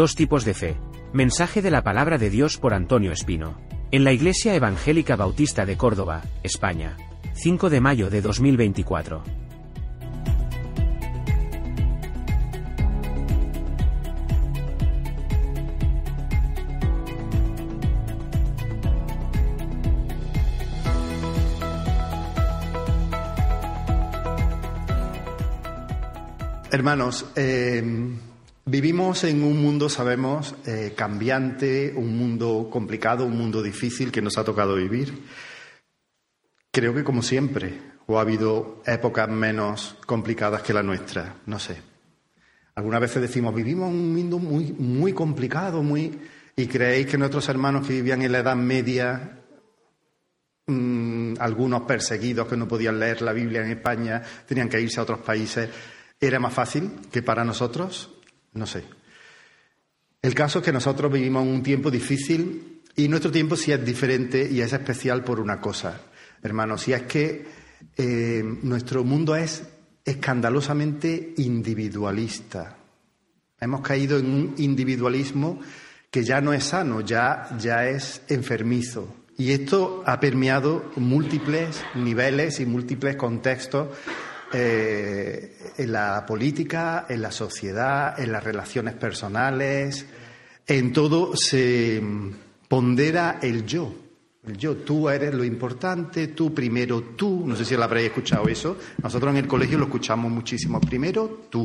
Dos tipos de fe. Mensaje de la palabra de Dios por Antonio Espino. En la Iglesia Evangélica Bautista de Córdoba, España. 5 de mayo de 2024. Hermanos, vivimos en un mundo, sabemos, cambiante, un mundo complicado, un mundo difícil que nos ha tocado vivir. Creo que como siempre, o ha habido épocas menos complicadas que la nuestra, no sé. Algunas veces decimos, vivimos en un mundo muy complicado, y creéis que nuestros hermanos que vivían en la Edad Media, algunos perseguidos que no podían leer la Biblia en España, tenían que irse a otros países, ¿era más fácil que para nosotros? No sé. El caso es que nosotros vivimos un tiempo difícil y nuestro tiempo sí es diferente y es especial por una cosa, hermanos, y es que nuestro mundo es escandalosamente individualista. Hemos caído en un individualismo que ya no es sano, ya es enfermizo. Y esto ha permeado múltiples niveles y múltiples contextos en la política, en la sociedad, en las relaciones personales, en todo se pondera el yo. El yo, tú eres lo importante, tú primero tú. No sé si lo habréis escuchado eso. Nosotros en el colegio lo escuchamos muchísimo. Primero tú.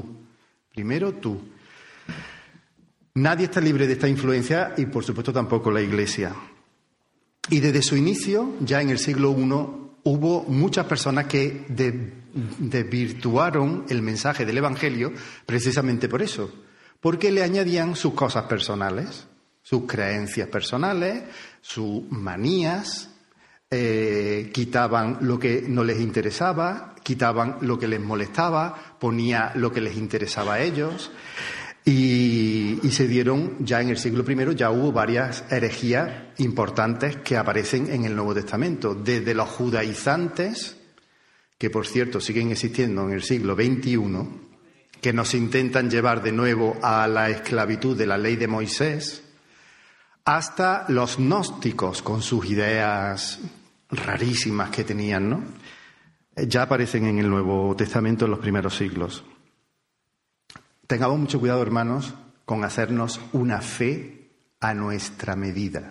Nadie está libre de esta influencia y, por supuesto, tampoco la Iglesia. Y desde su inicio, ya en el siglo I, hubo muchas personas que desvirtuaron el mensaje del Evangelio precisamente por eso, porque le añadían sus cosas personales, sus creencias personales, sus manías, quitaban lo que no les interesaba, quitaban lo que les molestaba, ponía lo que les interesaba a ellos. Y se dieron, ya en el siglo I, ya hubo varias herejías importantes que aparecen en el Nuevo Testamento. Desde los judaizantes, que por cierto siguen existiendo en el siglo XXI, que nos intentan llevar de nuevo a la esclavitud de la ley de Moisés, hasta los gnósticos con sus ideas rarísimas que tenían, ¿no? Ya aparecen en el Nuevo Testamento en los primeros siglos. Tengamos mucho cuidado, hermanos, con hacernos una fe a nuestra medida.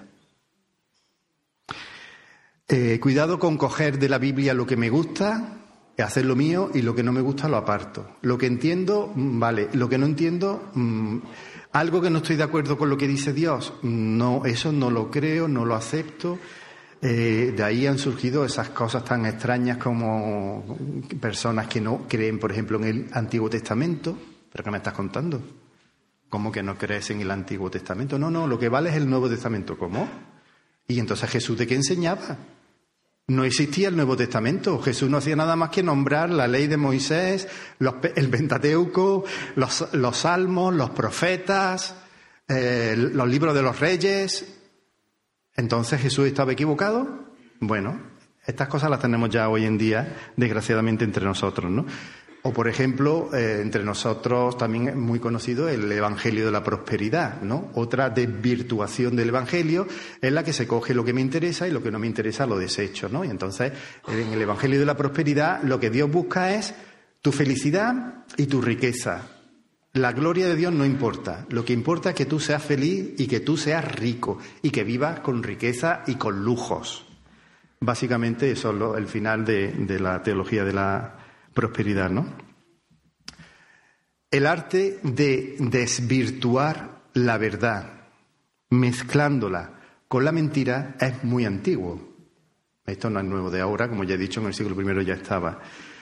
Cuidado con coger de la Biblia lo que me gusta, hacer lo mío, y lo que no me gusta lo aparto. Lo que entiendo, vale. Lo que no entiendo, algo que no estoy de acuerdo con lo que dice Dios, no, eso no lo creo, no lo acepto. De ahí han surgido esas cosas tan extrañas como personas que no creen, por ejemplo, en el Antiguo Testamento. ¿Pero qué me estás contando? ¿Cómo que no crees en el Antiguo Testamento? No, lo que vale es el Nuevo Testamento. ¿Cómo? ¿Y entonces Jesús de qué enseñaba? No existía el Nuevo Testamento. Jesús no hacía nada más que nombrar la ley de Moisés, el Pentateuco, los Salmos, los profetas, los libros de los reyes. ¿Entonces Jesús estaba equivocado? Bueno, estas cosas las tenemos ya hoy en día, desgraciadamente, entre nosotros, ¿no? O, por ejemplo, entre nosotros también es muy conocido el Evangelio de la Prosperidad, ¿no? Otra desvirtuación del Evangelio es la que se coge lo que me interesa y lo que no me interesa lo desecho, ¿no? Y entonces, en el Evangelio de la Prosperidad, lo que Dios busca es tu felicidad y tu riqueza. La gloria de Dios no importa. Lo que importa es que tú seas feliz y que tú seas rico y que vivas con riqueza y con lujos. Básicamente, eso es el final de la teología de la prosperidad, ¿no? El arte de desvirtuar la verdad, mezclándola con la mentira, es muy antiguo. Esto no es nuevo de ahora, como ya he dicho, en el siglo I ya estaba.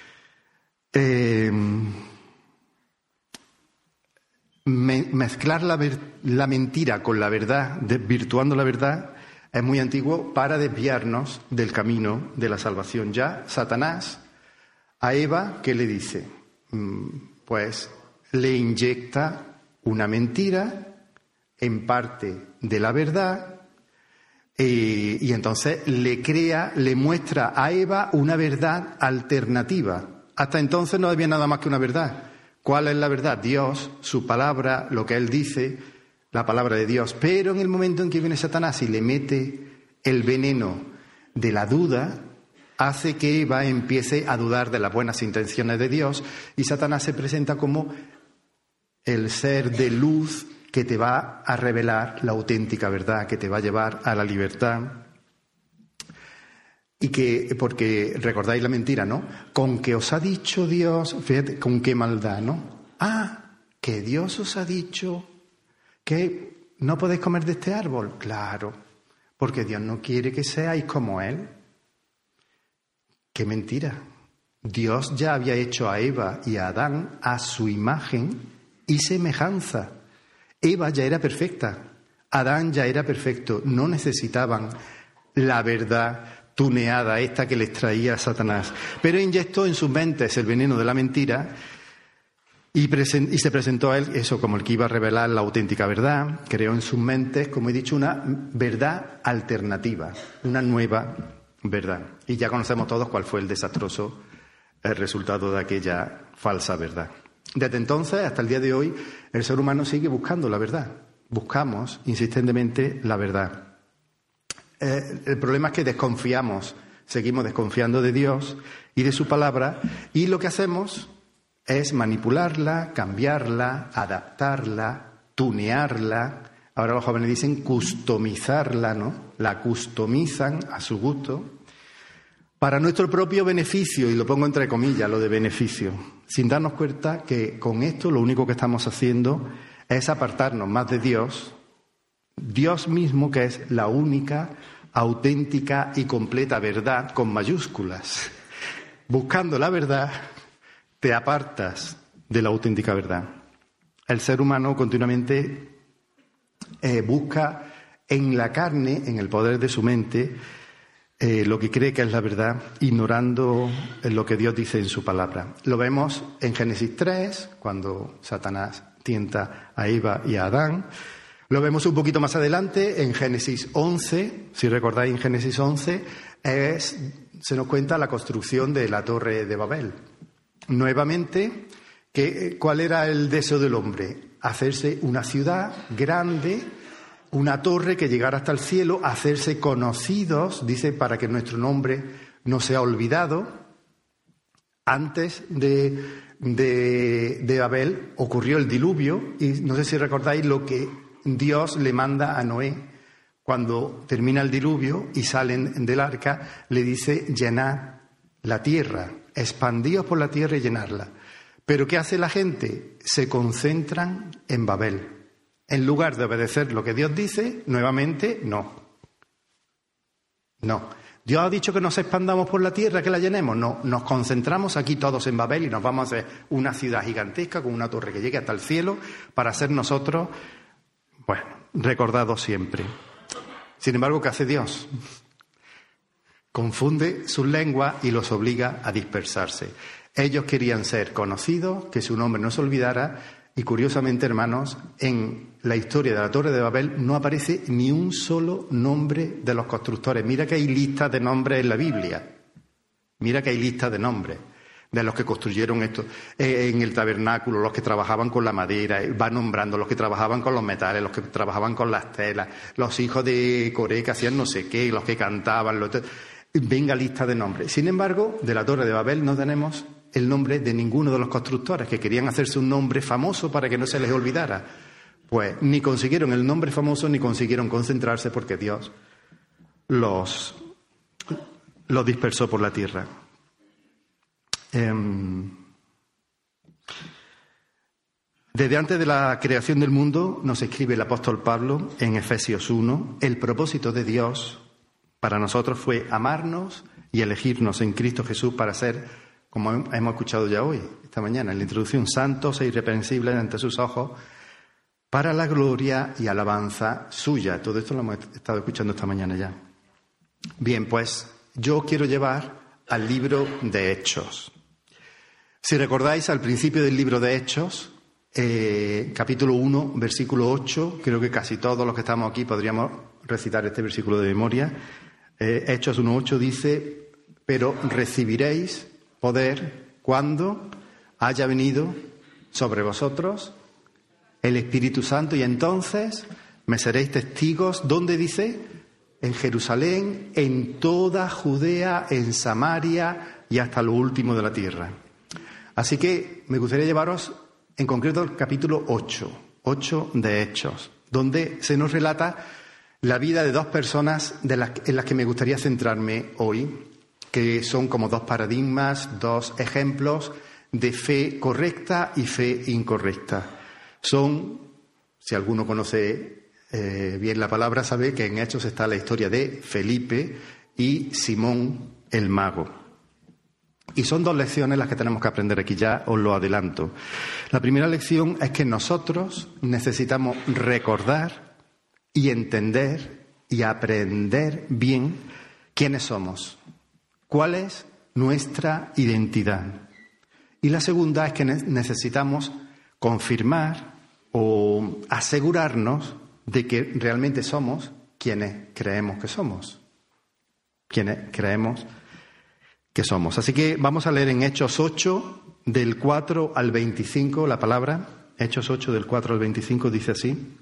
Mezclar la mentira con la verdad, desvirtuando la verdad, es muy antiguo para desviarnos del camino de la salvación. Ya Satanás a Eva, ¿qué le dice? Pues le inyecta una mentira en parte de la verdad y entonces le muestra a Eva una verdad alternativa. Hasta entonces no había nada más que una verdad. ¿Cuál es la verdad? Dios, su palabra, lo que Él dice, la palabra de Dios. Pero en el momento en que viene Satanás y le mete el veneno de la duda, hace que Eva empiece a dudar de las buenas intenciones de Dios, y Satanás se presenta como el ser de luz que te va a revelar la auténtica verdad, que te va a llevar a la libertad. Y que, porque recordáis la mentira, ¿no? Con que os ha dicho Dios, fíjate, con qué maldad, ¿no? Que Dios os ha dicho que no podéis comer de este árbol. Claro, porque Dios no quiere que seáis como Él. ¡Qué mentira! Dios ya había hecho a Eva y a Adán a su imagen y semejanza. Eva ya era perfecta, Adán ya era perfecto, no necesitaban la verdad tuneada esta que les traía Satanás. Pero inyectó en sus mentes el veneno de la mentira y se presentó a él eso como el que iba a revelar la auténtica verdad. Creó en sus mentes, como he dicho, una verdad alternativa, una nueva verdad. Y ya conocemos todos cuál fue el desastroso resultado de aquella falsa verdad. Desde entonces hasta el día de hoy, el ser humano sigue buscando la verdad. Buscamos insistentemente la verdad. El problema es que desconfiamos, seguimos desconfiando de Dios y de su palabra, y lo que hacemos es manipularla, cambiarla, adaptarla, tunearla. Ahora los jóvenes dicen customizarla, ¿no? La customizan a su gusto para nuestro propio beneficio, y lo pongo entre comillas, lo de beneficio, sin darnos cuenta que con esto lo único que estamos haciendo es apartarnos más de Dios, Dios mismo, que es la única, auténtica y completa verdad con mayúsculas. Buscando la verdad, te apartas de la auténtica verdad. El ser humano continuamente busca en la carne, en el poder de su mente, lo que cree que es la verdad, ignorando lo que Dios dice en su palabra. Lo vemos en Génesis 3, cuando Satanás tienta a Eva y a Adán. Lo vemos un poquito más adelante en Génesis 11, si recordáis, en Génesis 11 se nos cuenta la construcción de la Torre de Babel. Nuevamente, ¿cuál era el deseo del hombre? Hacerse una ciudad grande, una torre que llegara hasta el cielo, hacerse conocidos, dice, para que nuestro nombre no sea olvidado. Antes de Babel ocurrió el diluvio, y no sé si recordáis lo que Dios le manda a Noé cuando termina el diluvio y salen del arca, le dice: llenad la tierra, expandíos por la tierra y llenarla. Pero ¿qué hace la gente? Se concentran en Babel. En lugar de obedecer lo que Dios dice, nuevamente, no. Dios ha dicho que nos expandamos por la tierra, que la llenemos. No, nos concentramos aquí todos en Babel y nos vamos a hacer una ciudad gigantesca con una torre que llegue hasta el cielo para ser nosotros, bueno, recordados siempre. Sin embargo, ¿qué hace Dios? Confunde sus lenguas y los obliga a dispersarse. Ellos querían ser conocidos, que su nombre no se olvidara, y curiosamente, hermanos, en la historia de la Torre de Babel no aparece ni un solo nombre de los constructores. Mira que hay listas de nombres en la Biblia. Mira que hay listas de nombres de los que construyeron esto en el tabernáculo, los que trabajaban con la madera, va nombrando los que trabajaban con los metales, los que trabajaban con las telas, los hijos de Coré que hacían no sé qué, los que cantaban, venga lista de nombres. Sin embargo, de la Torre de Babel no tenemos el nombre de ninguno de los constructores, que querían hacerse un nombre famoso para que no se les olvidara. Pues ni consiguieron el nombre famoso ni consiguieron concentrarse, porque Dios los dispersó por la tierra. Desde antes de la creación del mundo, nos escribe el apóstol Pablo en Efesios 1, el propósito de Dios para nosotros fue amarnos y elegirnos en Cristo Jesús para ser, como hemos escuchado ya hoy, esta mañana, en la introducción, santos e irreprensibles ante sus ojos, para la gloria y alabanza suya. Todo esto lo hemos estado escuchando esta mañana ya. Bien, pues yo quiero llevar al libro de Hechos. Si recordáis, al principio del libro de Hechos, capítulo 1, versículo 8, creo que casi todos los que estamos aquí podríamos recitar este versículo de memoria. Hechos 1:8 dice: pero recibiréis poder cuando haya venido sobre vosotros el Espíritu Santo, y entonces me seréis testigos, ¿dónde dice? En Jerusalén, en toda Judea, en Samaria y hasta lo último de la tierra. Así que me gustaría llevaros en concreto al capítulo 8 de Hechos, donde se nos relata la vida de dos personas en las que me gustaría centrarme hoy, que son como dos paradigmas, dos ejemplos de fe correcta y fe incorrecta. Son, si alguno conoce bien la palabra, sabe que en Hechos está la historia de Felipe y Simón el mago. Y son dos lecciones las que tenemos que aprender aquí, ya os lo adelanto. La primera lección es que nosotros necesitamos recordar y entender y aprender bien quiénes somos, cuál es nuestra identidad. Y la segunda es que necesitamos confirmar o asegurarnos de que realmente somos quienes creemos que somos. Quienes creemos que somos. Así que vamos a leer en Hechos 8, del 4 al 25, la palabra. Hechos 8, del 4 al 25, dice así.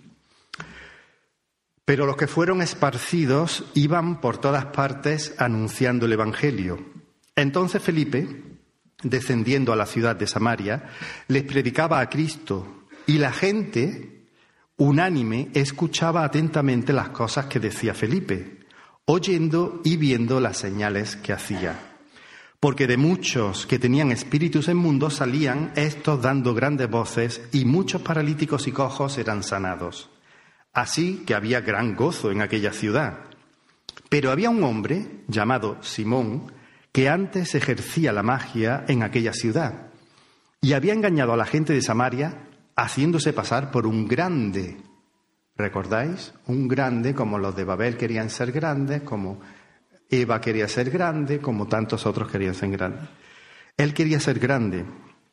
Pero los que fueron esparcidos iban por todas partes anunciando el Evangelio. Entonces Felipe, descendiendo a la ciudad de Samaria, les predicaba a Cristo, y la gente, unánime, escuchaba atentamente las cosas que decía Felipe, oyendo y viendo las señales que hacía. Porque de muchos que tenían espíritus inmundos salían estos dando grandes voces, y muchos paralíticos y cojos eran sanados. Así que había gran gozo en aquella ciudad. Pero había un hombre llamado Simón, que antes ejercía la magia en aquella ciudad, y había engañado a la gente de Samaria, haciéndose pasar por un grande. ¿Recordáis? Un grande, como los de Babel querían ser grandes, como Eva quería ser grande, como tantos otros querían ser grandes. Él quería ser grande.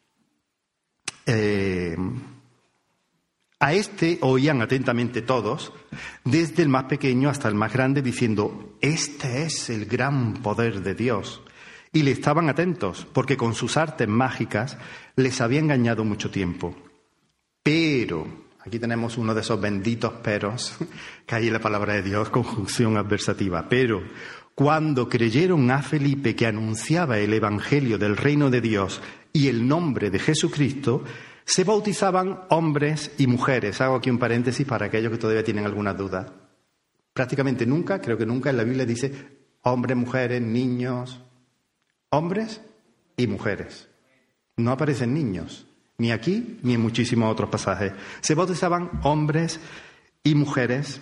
A este oían atentamente todos, desde el más pequeño hasta el más grande, diciendo: este es el gran poder de Dios. Y le estaban atentos, porque con sus artes mágicas les había engañado mucho tiempo. Pero, aquí tenemos uno de esos benditos peros que hay en la palabra de Dios, conjunción adversativa. Pero, cuando creyeron a Felipe, que anunciaba el Evangelio del reino de Dios y el nombre de Jesucristo, se bautizaban hombres y mujeres. Hago aquí un paréntesis para aquellos que todavía tienen alguna duda. Prácticamente nunca, creo que nunca en la Biblia dice hombres, mujeres, niños. Hombres y mujeres. No aparecen niños, ni aquí ni en muchísimos otros pasajes. Se bautizaban hombres y mujeres.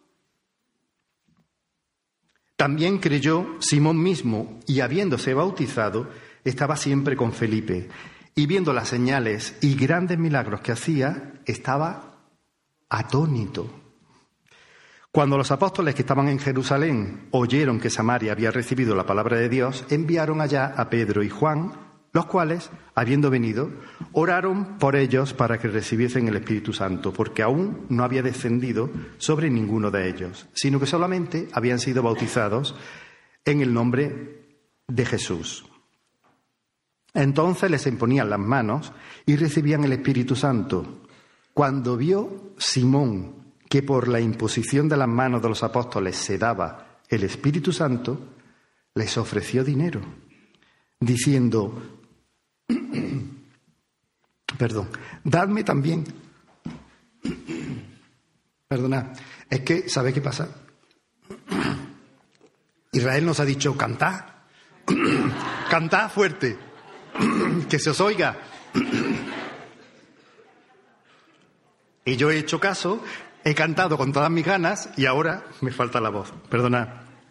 También creyó Simón mismo, y habiéndose bautizado, estaba siempre con Felipe. Y viendo las señales y grandes milagros que hacía, estaba atónito. Cuando los apóstoles que estaban en Jerusalén oyeron que Samaria había recibido la palabra de Dios, enviaron allá a Pedro y Juan, los cuales, habiendo venido, oraron por ellos para que recibiesen el Espíritu Santo, porque aún no había descendido sobre ninguno de ellos, sino que solamente habían sido bautizados en el nombre de Jesús. Entonces les imponían las manos y recibían el Espíritu Santo. Cuando vio Simón que por la imposición de las manos de los apóstoles se daba el Espíritu Santo, les ofreció dinero, diciendo: dadme también. Perdonad, es que, ¿sabéis qué pasa? Israel nos ha dicho: cantad, cantad fuerte, que se os oiga. Y yo he hecho caso, he cantado con todas mis ganas y ahora me falta la voz. Perdonad.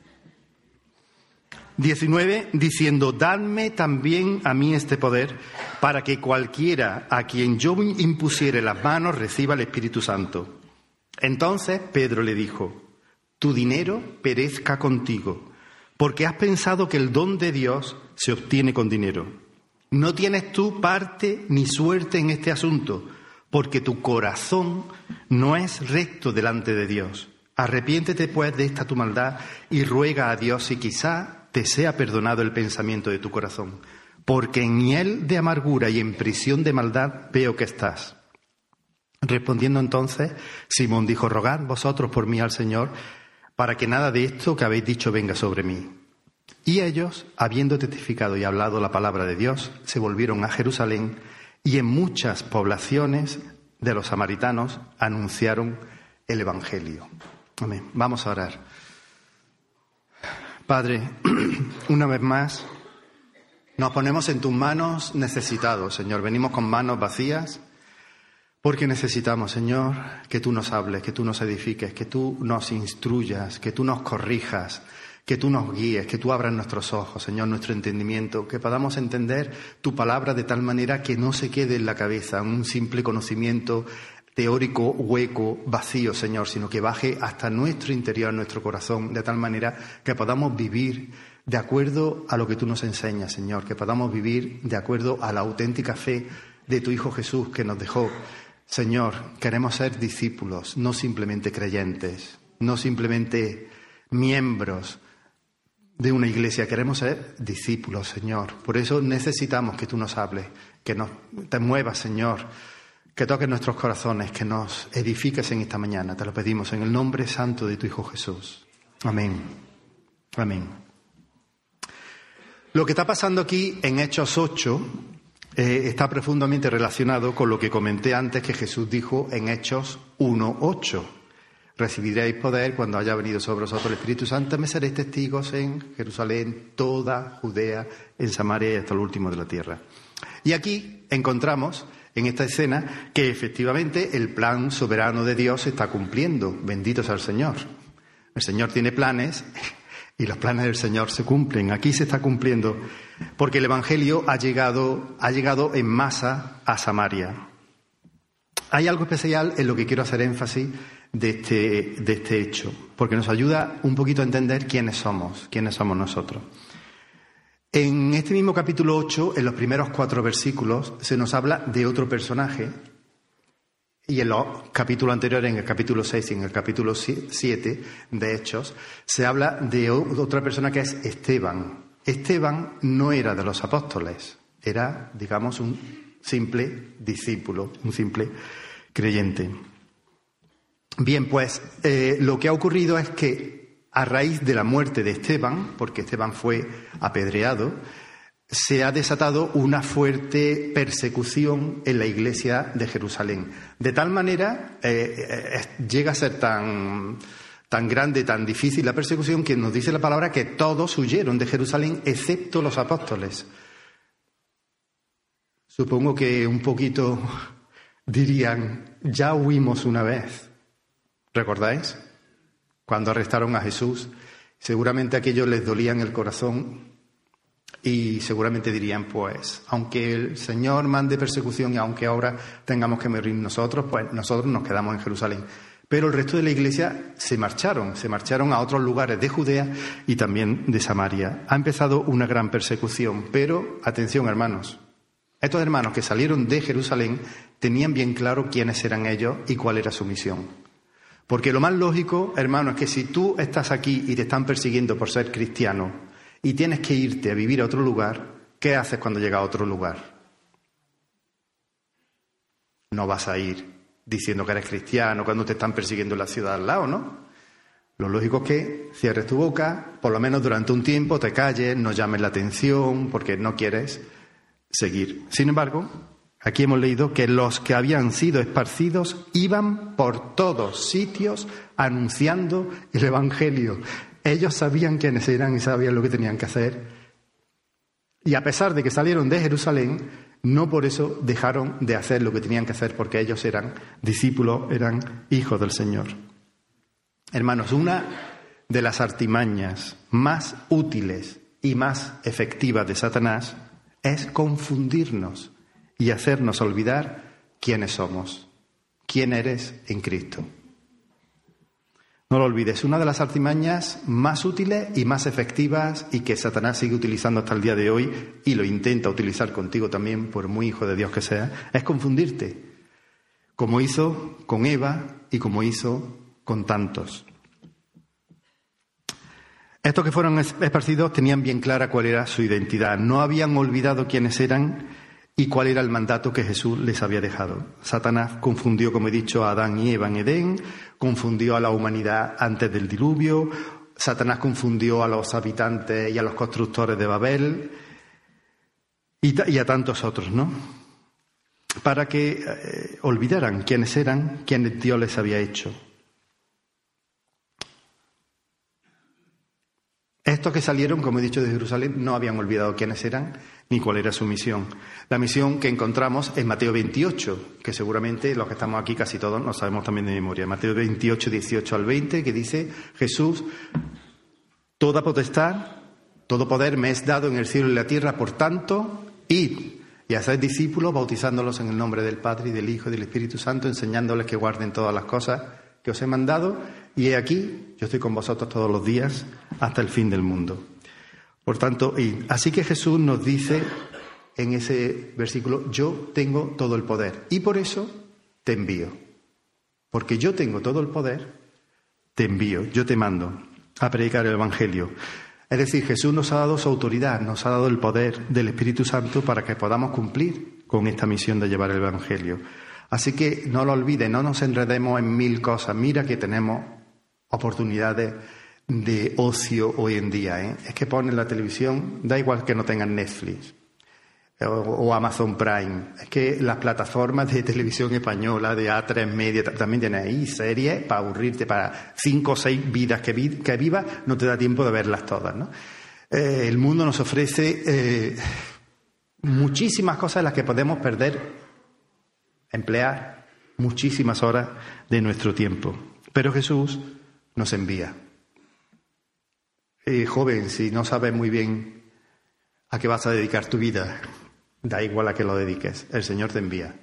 19, diciendo: dadme también a mí este poder, para que cualquiera a quien yo impusiere las manos reciba el Espíritu Santo. Entonces Pedro le dijo: tu dinero perezca contigo, porque has pensado que el don de Dios se obtiene con dinero. No tienes tú parte ni suerte en este asunto, porque tu corazón no es recto delante de Dios. Arrepiéntete pues de esta tu maldad y ruega a Dios si quizá te sea perdonado el pensamiento de tu corazón, porque en hiel de amargura y en prisión de maldad veo que estás. Respondiendo entonces, Simón dijo: rogad vosotros por mí al Señor, para que nada de esto que habéis dicho venga sobre mí. Y ellos, habiendo testificado y hablado la palabra de Dios, se volvieron a Jerusalén, y en muchas poblaciones de los samaritanos anunciaron el Evangelio. Amén. Vamos a orar. Padre, una vez más, nos ponemos en tus manos necesitados, Señor. Venimos con manos vacías porque necesitamos, Señor, que tú nos hables, que tú nos edifiques, que tú nos instruyas, que tú nos corrijas, que tú nos guíes, que tú abras nuestros ojos, Señor, nuestro entendimiento, que podamos entender tu palabra de tal manera que no se quede en la cabeza un simple conocimiento teórico, hueco, vacío, Señor, sino que baje hasta nuestro interior, nuestro corazón, de tal manera que podamos vivir de acuerdo a lo que tú nos enseñas, Señor, que podamos vivir de acuerdo a la auténtica fe de tu Hijo Jesús que nos dejó. Señor, queremos ser discípulos, no simplemente creyentes, no simplemente miembros de una iglesia, queremos ser discípulos, Señor. Por eso necesitamos que tú nos hables, que te muevas, Señor, que toques nuestros corazones, que nos edifiques en esta mañana. Te lo pedimos en el nombre santo de tu Hijo Jesús. Amén. Amén. Lo que está pasando aquí en Hechos 8 está profundamente relacionado con lo que comenté antes que Jesús dijo en Hechos 1:8. Recibiréis poder cuando haya venido sobre vosotros el Espíritu Santo, me seréis testigos en Jerusalén, toda Judea, en Samaria y hasta lo último de la tierra. Y aquí encontramos en esta escena que efectivamente el plan soberano de Dios se está cumpliendo. Bendito sea el Señor. El Señor tiene planes y los planes del Señor se cumplen. Aquí se está cumpliendo porque el Evangelio ha llegado en masa a Samaria. Hay algo especial en lo que quiero hacer énfasis de este hecho, porque nos ayuda un poquito a entender quiénes somos nosotros. En este mismo capítulo 8, en los primeros 4 versículos, se nos habla de otro personaje, y en los capítulos anteriores, en el capítulo 6 y en el capítulo 7 de Hechos, se habla de otra persona que es Esteban. Esteban no era de los apóstoles, era, digamos, un simple discípulo, un simple creyente. Bien, pues lo que ha ocurrido es que a raíz de la muerte de Esteban, porque Esteban fue apedreado, se ha desatado una fuerte persecución en la iglesia de Jerusalén. De tal manera llega a ser tan grande, tan difícil la persecución, que nos dice la palabra que todos huyeron de Jerusalén excepto los apóstoles. Supongo que un poquito dirían, ya huimos una vez. ¿Recordáis? Cuando arrestaron a Jesús, seguramente aquello les dolía en el corazón y seguramente dirían, pues, aunque el Señor mande persecución y aunque ahora tengamos que morir nosotros, pues nosotros nos quedamos en Jerusalén. Pero el resto de la iglesia se marcharon a otros lugares de Judea y también de Samaria. Ha empezado una gran persecución, pero atención, hermanos. Estos hermanos que salieron de Jerusalén tenían bien claro quiénes eran ellos y cuál era su misión. Porque lo más lógico, hermano, es que si tú estás aquí y te están persiguiendo por ser cristiano y tienes que irte a vivir a otro lugar, ¿qué haces cuando llegas a otro lugar? No vas a ir diciendo que eres cristiano cuando te están persiguiendo en la ciudad al lado, ¿no? Lo lógico es que cierres tu boca, por lo menos durante un tiempo te calles, no llames la atención porque no quieres seguir. Sin embargo, aquí hemos leído que los que habían sido esparcidos iban por todos sitios anunciando el Evangelio. Ellos sabían quiénes eran y sabían lo que tenían que hacer. Y a pesar de que salieron de Jerusalén, no por eso dejaron de hacer lo que tenían que hacer, porque ellos eran discípulos, eran hijos del Señor. Hermanos, una de las artimañas más útiles y más efectivas de Satanás es confundirnos y hacernos olvidar quiénes somos, quién eres en Cristo. No lo olvides, una de las artimañas más útiles y más efectivas y que Satanás sigue utilizando hasta el día de hoy y lo intenta utilizar contigo también, por muy hijo de Dios que sea, es confundirte, como hizo con Eva y como hizo con tantos. Estos que fueron esparcidos tenían bien clara cuál era su identidad, no habían olvidado quiénes eran y cuál era el mandato que Jesús les había dejado. Satanás confundió, como he dicho, a Adán y Eva en Edén, confundió a la humanidad antes del diluvio, Satanás confundió a los habitantes y a los constructores de Babel y a tantos otros, ¿no? Para que olvidaran quiénes eran, quiénes Dios les había hecho. Estos que salieron, como he dicho, de Jerusalén, no habían olvidado quiénes eran ni cuál era su misión. La misión que encontramos en Mateo 28, que seguramente los que estamos aquí casi todos nos sabemos también de memoria. Mateo 28, 18 al 20, que dice Jesús: toda potestad, todo poder me es dado en el cielo y la tierra, por tanto, id y haced discípulos, bautizándolos en el nombre del Padre y del Hijo y del Espíritu Santo, enseñándoles que guarden todas las cosas que os he mandado, y he aquí, yo estoy con vosotros todos los días hasta el fin del mundo. Por tanto, así que Jesús nos dice en ese versículo: yo tengo todo el poder y por eso te envío. Porque yo tengo todo el poder, te envío, yo te mando a predicar el Evangelio. Es decir, Jesús nos ha dado su autoridad, nos ha dado el poder del Espíritu Santo para que podamos cumplir con esta misión de llevar el Evangelio. Así que no lo olviden, no nos enredemos en mil cosas. Mira que tenemos oportunidades de ocio hoy en día, ¿eh? Es que ponen la televisión, da igual que no tengan Netflix o Amazon Prime. Es que las plataformas de televisión española, de A3 Media, también tienen ahí series para aburrirte, para 5 o 6 vidas que vivas, no te da tiempo de verlas todas, ¿no? El mundo nos ofrece muchísimas cosas en las que podemos emplear muchísimas horas de nuestro tiempo. Pero Jesús nos envía. Joven, si no sabes muy bien a qué vas a dedicar tu vida, da igual a qué lo dediques, el Señor te envía.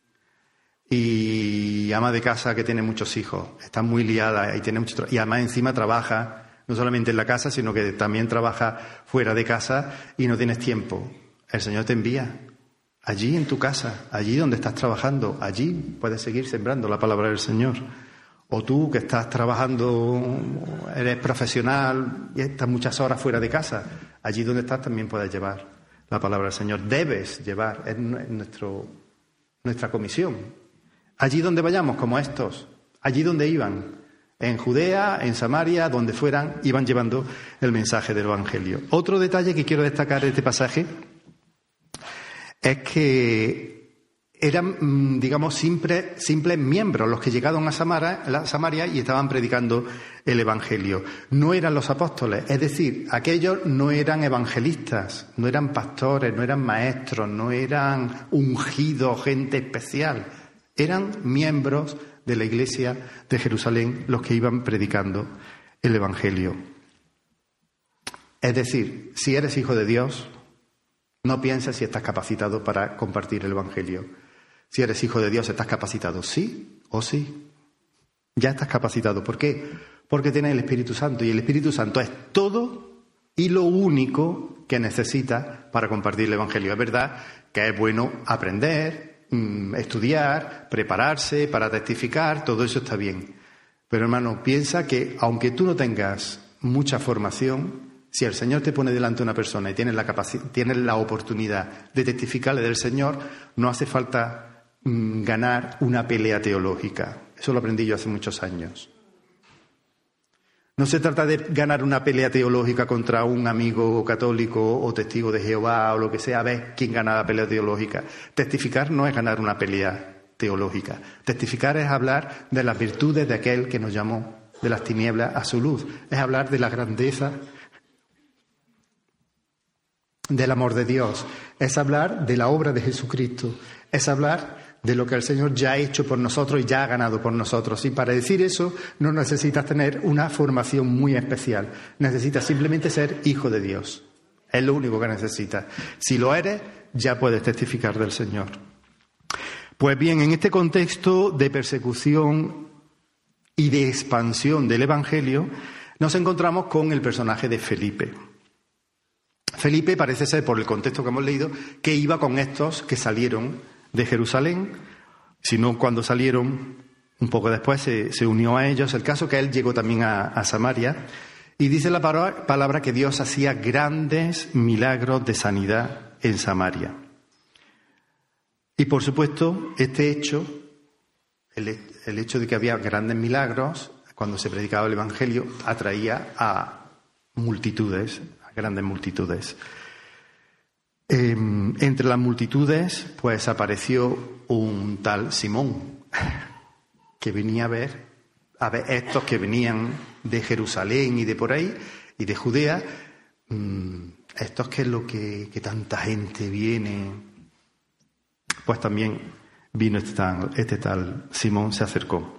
Y ama de casa que tiene muchos hijos, está muy liada y tiene mucho y además encima trabaja, no solamente en la casa, sino que también trabaja fuera de casa y no tienes tiempo. El Señor te envía. Allí en tu casa, allí donde estás trabajando, allí puedes seguir sembrando la palabra del Señor. O tú que estás trabajando, eres profesional y estás muchas horas fuera de casa, allí donde estás también puedes llevar la palabra del Señor. Debes llevar, es nuestra comisión. Allí donde vayamos, como estos, allí donde iban, en Judea, en Samaria, donde fueran, iban llevando el mensaje del Evangelio. Otro detalle que quiero destacar de este pasaje es que eran, digamos, simples miembros los que llegaron a Samaria y estaban predicando el Evangelio. No eran los apóstoles, es decir, aquellos no eran evangelistas, no eran pastores, no eran maestros, no eran ungidos, gente especial. Eran miembros de la iglesia de Jerusalén los que iban predicando el Evangelio. Es decir, si eres hijo de Dios, no pienses si estás capacitado para compartir el Evangelio. Si eres hijo de Dios, ¿estás capacitado? Sí o sí. Ya estás capacitado. ¿Por qué? Porque tienes el Espíritu Santo. Y el Espíritu Santo es todo y lo único que necesitas para compartir el Evangelio. Es verdad que es bueno aprender, estudiar, prepararse para testificar. Todo eso está bien. Pero, hermano, piensa que aunque tú no tengas mucha formación, si el Señor te pone delante de una persona y tienes la oportunidad de testificarle del Señor, no hace falta ganar una pelea teológica. Eso lo aprendí yo hace muchos años. No se trata de ganar una pelea teológica contra un amigo católico o testigo de Jehová o lo que sea, a ver quién gana la pelea teológica. Testificar no es ganar una pelea teológica. Testificar es hablar de las virtudes de aquel que nos llamó de las tinieblas a su luz. Es hablar de la grandeza del amor de Dios. Es hablar de la obra de Jesucristo. Es hablar de lo que el Señor ya ha hecho por nosotros y ya ha ganado por nosotros. Y para decir eso no necesitas tener una formación muy especial. Necesitas simplemente ser hijo de Dios. Es lo único que necesitas. Si lo eres, ya puedes testificar del Señor. Pues bien, en este contexto de persecución y de expansión del Evangelio, nos encontramos con el personaje de Felipe. Felipe parece ser, por el contexto que hemos leído, que iba con estos que salieron de Jerusalén, sino cuando salieron, un poco después se unió a ellos. El caso que él llegó también a Samaria, y dice la palabra que Dios hacía grandes milagros de sanidad en Samaria. Y por supuesto, este hecho, el hecho de que había grandes milagros, cuando se predicaba el Evangelio, atraía a multitudes, a grandes multitudes. Entre las multitudes, pues apareció un tal Simón, que venía a ver estos que venían de Jerusalén y de por ahí, y de Judea, estos que es lo que tanta gente viene. Pues también vino este tal Simón, se acercó.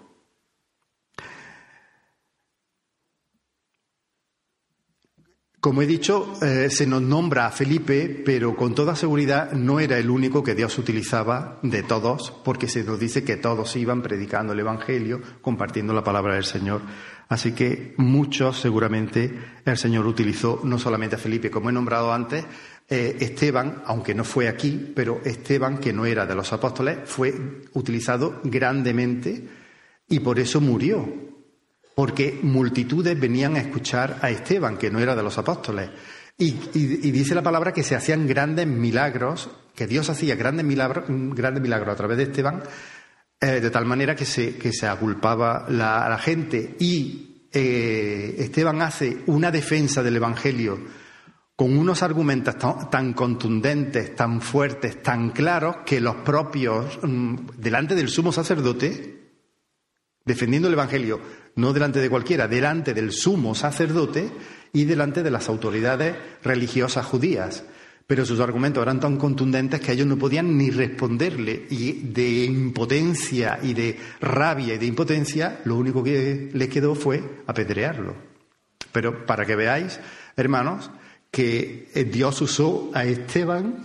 Como he dicho, se nos nombra a Felipe, pero con toda seguridad no era el único que Dios utilizaba de todos, porque se nos dice que todos iban predicando el Evangelio, compartiendo la palabra del Señor. Así que muchos seguramente el Señor utilizó, no solamente a Felipe, como he nombrado antes, Esteban, aunque no fue aquí, pero Esteban, que no era de los apóstoles, fue utilizado grandemente y por eso murió. Porque multitudes venían a escuchar a Esteban, que no era de los apóstoles. Y dice la palabra que se hacían grandes milagros, que Dios hacía grandes milagros a través de Esteban, de tal manera que se agolpaba a la gente. Y Esteban hace una defensa del Evangelio con unos argumentos tan contundentes, tan fuertes, tan claros, que los propios, delante del sumo sacerdote, defendiendo el Evangelio, no delante de cualquiera, delante del sumo sacerdote y delante de las autoridades religiosas judías. Pero sus argumentos eran tan contundentes que ellos no podían ni responderle, y de impotencia y de rabia y de impotencia, lo único que les quedó fue apedrearlo. Pero para que veáis, hermanos, que Dios usó a Esteban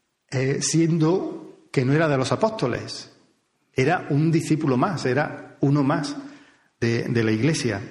siendo que no era de los apóstoles. Era un discípulo más, era uno más de la Iglesia.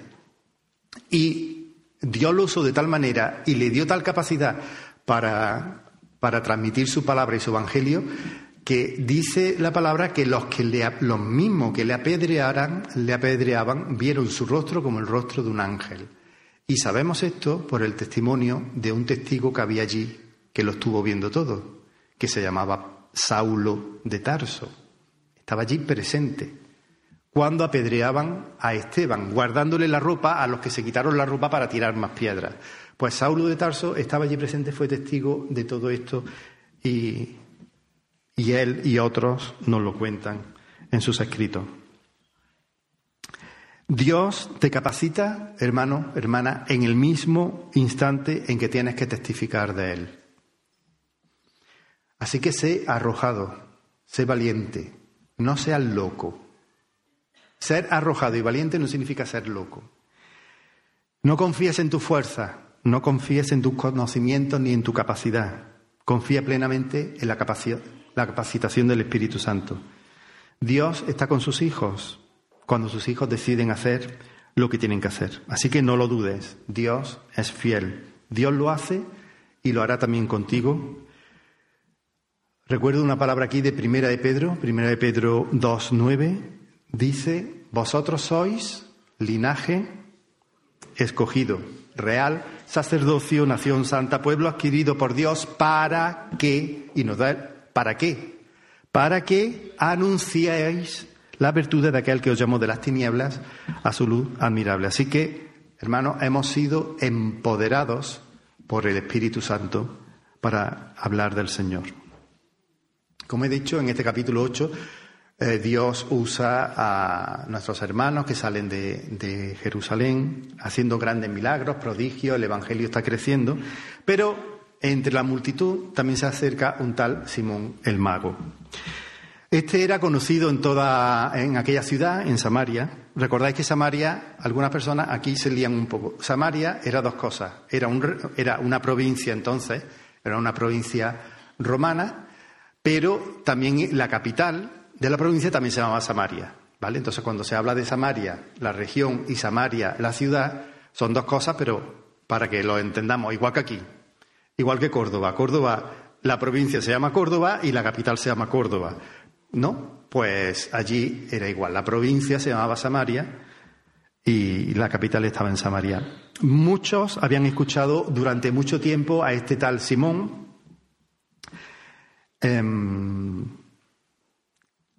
Y Dios lo usó de tal manera y le dio tal capacidad para transmitir su palabra y su evangelio, que dice la palabra que los mismos que le apedreaban vieron su rostro como el rostro de un ángel. Y sabemos esto por el testimonio de un testigo que había allí, que lo estuvo viendo todo, que se llamaba Saulo de Tarso. Estaba allí presente cuando apedreaban a Esteban, guardándole la ropa a los que se quitaron la ropa para tirar más piedras. Pues Saulo de Tarso estaba allí presente, fue testigo de todo esto, y él y otros nos lo cuentan en sus escritos. Dios te capacita, hermano, hermana, en el mismo instante en que tienes que testificar de Él. Así que sé arrojado, sé valiente, no seas loco. Ser arrojado y valiente no significa ser loco. No confíes en tu fuerza, no confíes en tus conocimientos ni en tu capacidad. Confía plenamente en la capacitación del Espíritu Santo. Dios está con sus hijos cuando sus hijos deciden hacer lo que tienen que hacer. Así que no lo dudes, Dios es fiel. Dios lo hace y lo hará también contigo. Recuerdo una palabra aquí de Primera de Pedro 2:9, dice: vosotros sois linaje escogido, real, sacerdocio, nación santa, pueblo adquirido por Dios, para que, y nos da ¿para qué? Para que anunciéis las virtudes de aquel que os llamó de las tinieblas a su luz admirable. Así que, hermanos, hemos sido empoderados por el Espíritu Santo para hablar del Señor. Como he dicho, en este capítulo 8, Dios usa a nuestros hermanos que salen de Jerusalén haciendo grandes milagros, prodigios, el Evangelio está creciendo, pero entre la multitud también se acerca un tal Simón el Mago. Este era conocido en aquella ciudad, en Samaria. Recordáis que Samaria, algunas personas aquí se lían un poco. Samaria era dos cosas. Era una provincia entonces, era una provincia romana, pero también la capital de la provincia también se llamaba Samaria, ¿vale? Entonces, cuando se habla de Samaria, la región, y Samaria, la ciudad, son dos cosas, pero para que lo entendamos, igual que aquí, igual que Córdoba. Córdoba, la provincia se llama Córdoba y la capital se llama Córdoba, ¿no? Pues allí era igual, la provincia se llamaba Samaria y la capital estaba en Samaria. Muchos habían escuchado durante mucho tiempo a este tal Simón,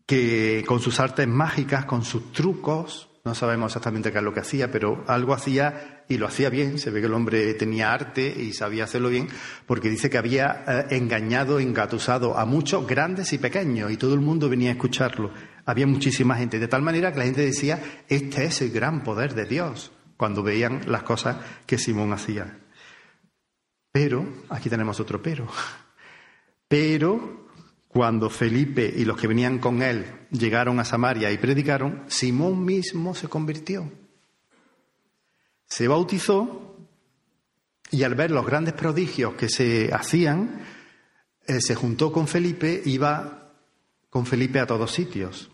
que con sus artes mágicas, con sus trucos, no sabemos exactamente qué es lo que hacía, pero algo hacía y lo hacía bien. Se ve que el hombre tenía arte y sabía hacerlo bien, porque dice que había engañado, engatusado a muchos, grandes y pequeños, y todo el mundo venía a escucharlo. Había muchísima gente, de tal manera que la gente decía, este es el gran poder de Dios, cuando veían las cosas que Simón hacía. Pero, aquí tenemos otro pero. Pero, cuando Felipe y los que venían con él llegaron a Samaria y predicaron, Simón mismo se convirtió. Se bautizó y al ver los grandes prodigios que se hacían, se juntó con Felipe, iba con Felipe a todos sitios.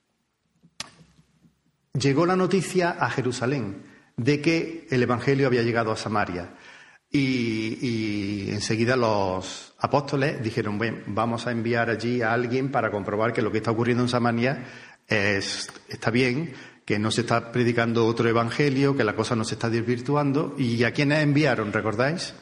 Llegó la noticia a Jerusalén de que el Evangelio había llegado a Samaria. Y enseguida los apóstoles dijeron, bueno, vamos a enviar allí a alguien para comprobar que lo que está ocurriendo en Samaria está bien, que no se está predicando otro evangelio, que la cosa no se está desvirtuando. ¿Y a quiénes enviaron, recordáis?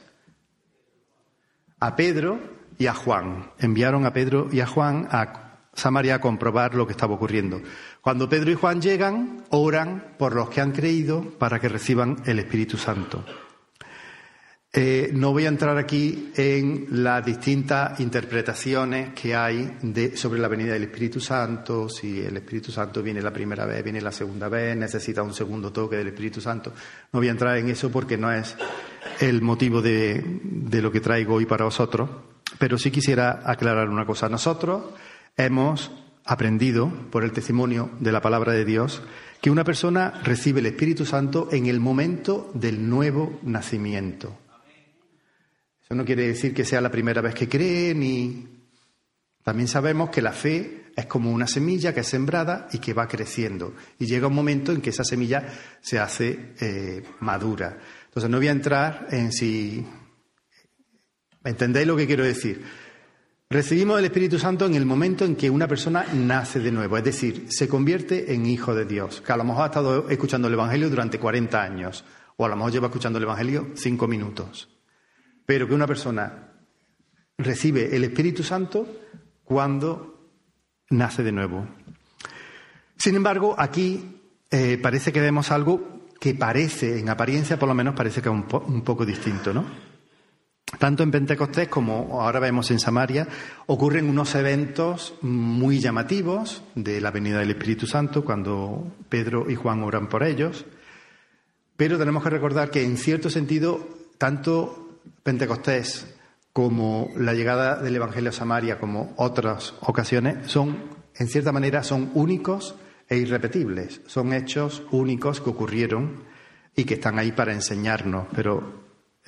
A Pedro y a Juan. Enviaron a Pedro y a Juan a Samaria a comprobar lo que estaba ocurriendo. Cuando Pedro y Juan llegan, oran por los que han creído para que reciban el Espíritu Santo. No voy a entrar aquí en las distintas interpretaciones que hay sobre la venida del Espíritu Santo, si el Espíritu Santo viene la primera vez, viene la segunda vez, necesita un segundo toque del Espíritu Santo. No voy a entrar en eso porque no es el motivo de lo que traigo hoy para vosotros, pero sí quisiera aclarar una cosa. Nosotros hemos aprendido, por el testimonio de la palabra de Dios, que una persona recibe el Espíritu Santo en el momento del nuevo nacimiento. Eso no quiere decir que sea la primera vez que cree, ni... También sabemos que la fe es como una semilla que es sembrada y que va creciendo. Y llega un momento en que esa semilla se hace madura. Entonces no voy a entrar en si... ¿Entendéis lo que quiero decir? Recibimos el Espíritu Santo en el momento en que una persona nace de nuevo, es decir, se convierte en hijo de Dios, que a lo mejor ha estado escuchando el Evangelio durante 40 años, o a lo mejor lleva escuchando el Evangelio 5 minutos. Pero que una persona recibe el Espíritu Santo cuando nace de nuevo. Sin embargo, aquí parece que vemos algo que parece, en apariencia por lo menos, parece que es un poco distinto, ¿no? Tanto en Pentecostés como ahora vemos en Samaria, ocurren unos eventos muy llamativos de la venida del Espíritu Santo, cuando Pedro y Juan oran por ellos. Pero tenemos que recordar que, en cierto sentido, tanto Pentecostés como la llegada del Evangelio a Samaria, como otras ocasiones, en cierta manera, son únicos e irrepetibles. Son hechos únicos que ocurrieron y que están ahí para enseñarnos. Pero,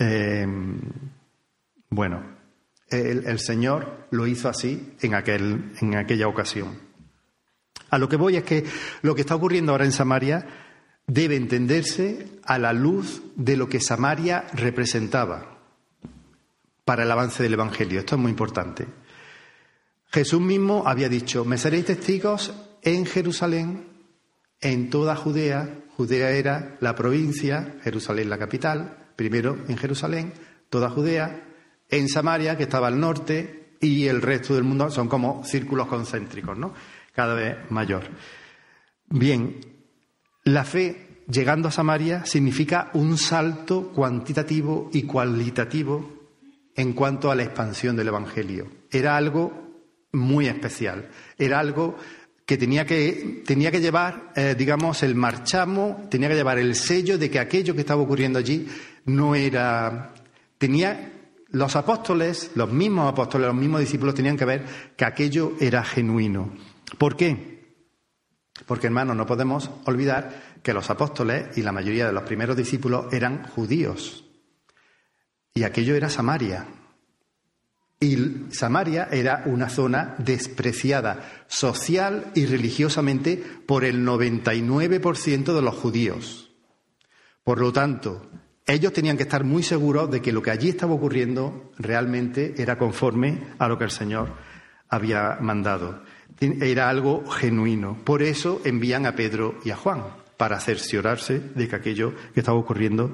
el Señor lo hizo así en aquella ocasión. A lo que voy es que lo que está ocurriendo ahora en Samaria debe entenderse a la luz de lo que Samaria representaba para el avance del Evangelio. Esto es muy importante. Jesús mismo había dicho, me seréis testigos en Jerusalén, en toda Judea. Judea era la provincia, Jerusalén la capital, primero en Jerusalén, toda Judea, en Samaria, que estaba al norte, y el resto del mundo. Son como círculos concéntricos, ¿no? Cada vez mayor. Bien, la fe llegando a Samaria significa un salto cuantitativo y cualitativo en cuanto a la expansión del Evangelio. Era algo muy especial. Era algo que tenía que llevar, el marchamo, tenía que llevar el sello de que aquello que estaba ocurriendo allí no era... Los apóstoles, los mismos discípulos tenían que ver que aquello era genuino. ¿Por qué? Porque, hermanos, no podemos olvidar que los apóstoles y la mayoría de los primeros discípulos eran judíos. Y aquello era Samaria. Y Samaria era una zona despreciada social y religiosamente por el 99% de los judíos. Por lo tanto, ellos tenían que estar muy seguros de que lo que allí estaba ocurriendo realmente era conforme a lo que el Señor había mandado. Era algo genuino. Por eso envían a Pedro y a Juan, para cerciorarse de que aquello que estaba ocurriendo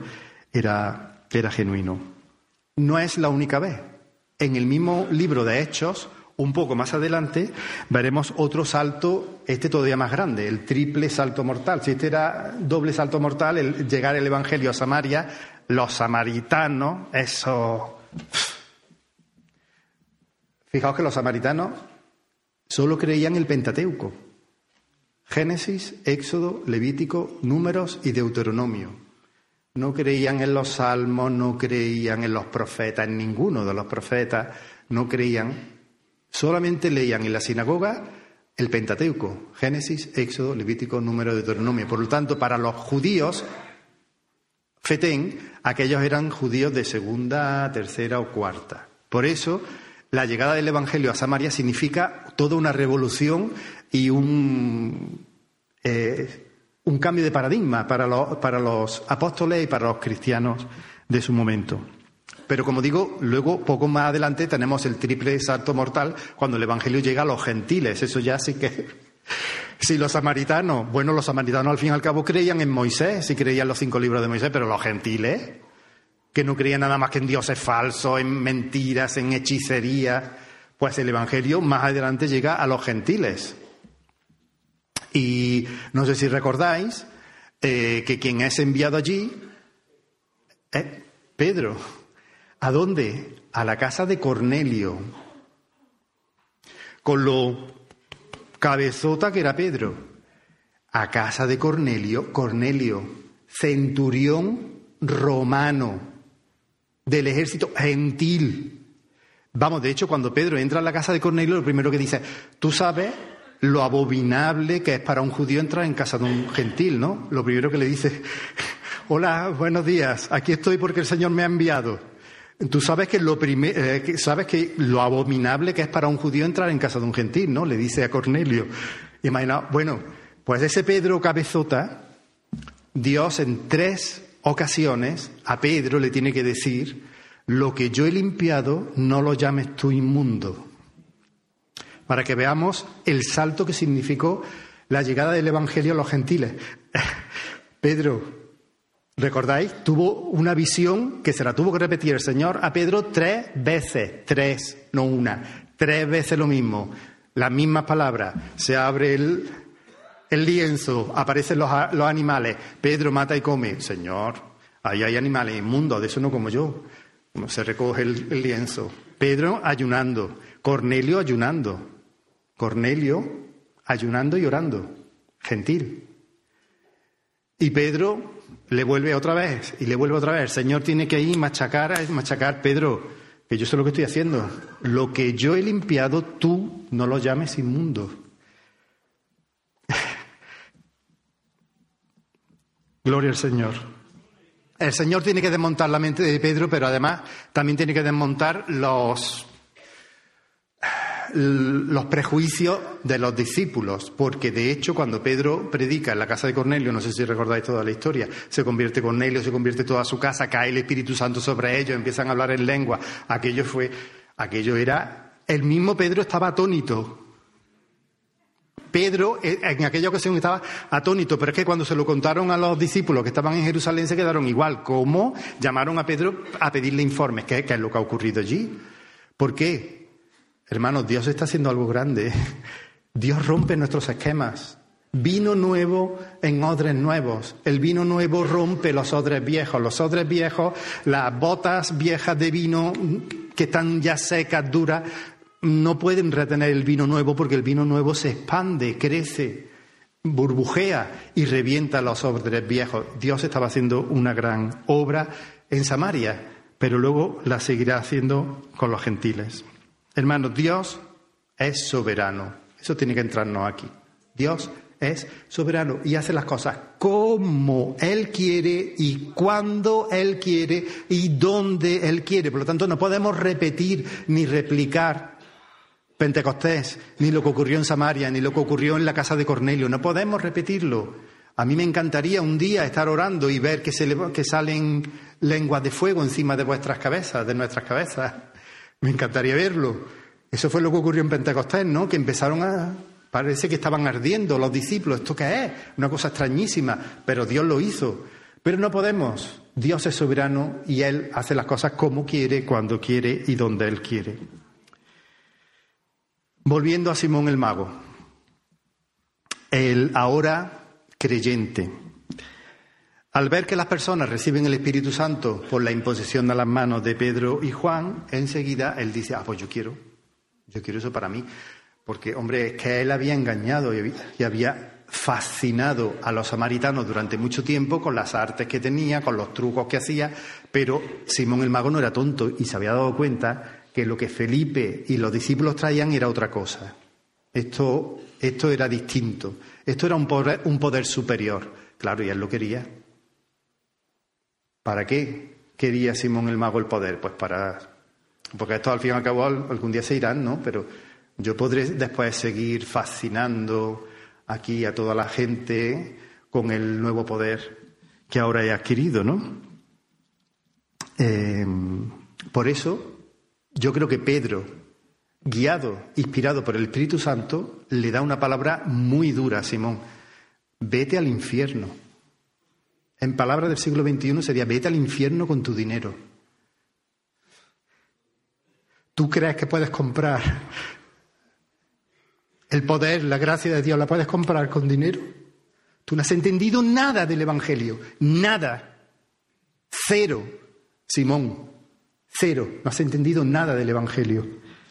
era genuino. No es la única vez. En el mismo libro de Hechos un poco más adelante veremos otro salto, todavía más grande, el triple salto mortal. Si este era doble salto mortal, el llegar el Evangelio a Samaria, los samaritanos, eso... Fijaos que los samaritanos solo creían el Pentateuco. Génesis, Éxodo, Levítico, Números y Deuteronomio. No creían en los salmos, no creían en los profetas, en ninguno de los profetas, no creían. Solamente leían en la sinagoga el Pentateuco, Génesis, Éxodo, Levítico, Números, Deuteronomio. Por lo tanto, para los judíos, fetén, aquellos eran judíos de segunda, tercera o cuarta. Por eso, la llegada del Evangelio a Samaria significa toda una revolución y un cambio de paradigma para los apóstoles y para los cristianos de su momento. Pero como digo, luego, poco más adelante, tenemos el triple salto mortal cuando el Evangelio llega a los gentiles. Eso ya sí que... Si los samaritanos al fin y al cabo creían en Moisés, sí creían los 5 libros de Moisés, pero los gentiles, que no creían nada más que en dioses falsos, en mentiras, en hechicería, pues el Evangelio más adelante llega a los gentiles. Y no sé si recordáis que quien es enviado allí es Pedro. ¿A dónde? A la casa de Cornelio. Con lo cabezota que era Pedro. A casa de Cornelio, centurión romano del ejército gentil. Vamos, de hecho, cuando Pedro entra a la casa de Cornelio, lo primero que dice, tú sabes lo abominable que es para un judío entrar en casa de un gentil, ¿no? Lo primero que le dice, hola, buenos días, aquí estoy porque el Señor me ha enviado. Tú sabes que lo abominable que es para un judío entrar en casa de un gentil, ¿no? Le dice a Cornelio. Imagina, bueno, pues ese Pedro cabezota, Dios en 3 ocasiones a Pedro le tiene que decir, lo que yo he limpiado no lo llames tú inmundo. Para que veamos el salto que significó la llegada del Evangelio a los gentiles. Pedro, ¿recordáis? Tuvo una visión que se la tuvo que repetir el Señor a Pedro 3 veces. 3, no una. 3 veces lo mismo. Las mismas palabras. Se abre el lienzo, aparecen los animales. Pedro mata y come. Señor, ahí hay animales inmundos, de eso no como yo. Se recoge el lienzo. Pedro ayunando. Cornelio ayunando. Cornelio ayunando y orando. Gentil. Y Pedro le vuelve otra vez y le vuelve otra vez. El Señor tiene que ir machacar, Pedro, que yo sé lo que estoy haciendo. Lo que yo he limpiado, tú no lo llames inmundo. Gloria al Señor. El Señor tiene que desmontar la mente de Pedro, pero además también tiene que desmontar los prejuicios de los discípulos, porque de hecho cuando Pedro predica en la casa de Cornelio, no sé si recordáis toda la historia, se convierte Cornelio, se convierte toda su casa, cae el Espíritu Santo sobre ellos, empiezan a hablar en lengua. Aquello era, el mismo Pedro estaba atónito. Pedro en aquella ocasión estaba atónito, pero es que cuando se lo contaron a los discípulos que estaban en Jerusalén se quedaron igual. ¿Cómo? Llamaron a Pedro a pedirle informes. ¿Qué es lo que ha ocurrido allí? ¿Por qué? Hermanos, Dios está haciendo algo grande. Dios rompe nuestros esquemas. Vino nuevo en odres nuevos. El vino nuevo rompe los odres viejos. Los odres viejos, las botas viejas de vino que están ya secas, duras, no pueden retener el vino nuevo porque el vino nuevo se expande, crece, burbujea y revienta los odres viejos. Dios estaba haciendo una gran obra en Samaria, pero luego la seguirá haciendo con los gentiles. Hermanos, Dios es soberano. Eso tiene que entrarnos aquí. Dios es soberano y hace las cosas como Él quiere y cuando Él quiere y donde Él quiere. Por lo tanto, no podemos repetir ni replicar Pentecostés, ni lo que ocurrió en Samaria, ni lo que ocurrió en la casa de Cornelio. No podemos repetirlo. A mí me encantaría un día estar orando y ver que salen lenguas de fuego encima de vuestras cabezas, de nuestras cabezas. Me encantaría verlo. Eso fue lo que ocurrió en Pentecostés, ¿no? Que parece que estaban ardiendo los discípulos. ¿Esto qué es? Una cosa extrañísima, pero Dios lo hizo. Pero no podemos. Dios es soberano y Él hace las cosas como quiere, cuando quiere y donde Él quiere. Volviendo a Simón el Mago, el ahora creyente. Al ver que las personas reciben el Espíritu Santo por la imposición de las manos de Pedro y Juan, enseguida él dice, pues yo quiero eso para mí. Porque, hombre, es que él había engañado y había fascinado a los samaritanos durante mucho tiempo con las artes que tenía, con los trucos que hacía, pero Simón el Mago no era tonto y se había dado cuenta que lo que Felipe y los discípulos traían era otra cosa. Esto era distinto. Esto era un poder superior. Claro, y él lo quería. ¿Para qué quería Simón el Mago el poder? Pues porque esto al fin y al cabo algún día se irán, ¿no? Pero yo podré después seguir fascinando aquí a toda la gente con el nuevo poder que ahora he adquirido, ¿no? Por eso, yo creo que Pedro, guiado, inspirado por el Espíritu Santo, le da una palabra muy dura a Simón. Vete al infierno. En palabras del siglo XXI sería, vete al infierno con tu dinero. ¿Tú crees que puedes comprar el poder, la gracia de Dios, la puedes comprar con dinero? Tú no has entendido nada del Evangelio. Nada. Cero. Simón. Cero. No has entendido nada del Evangelio.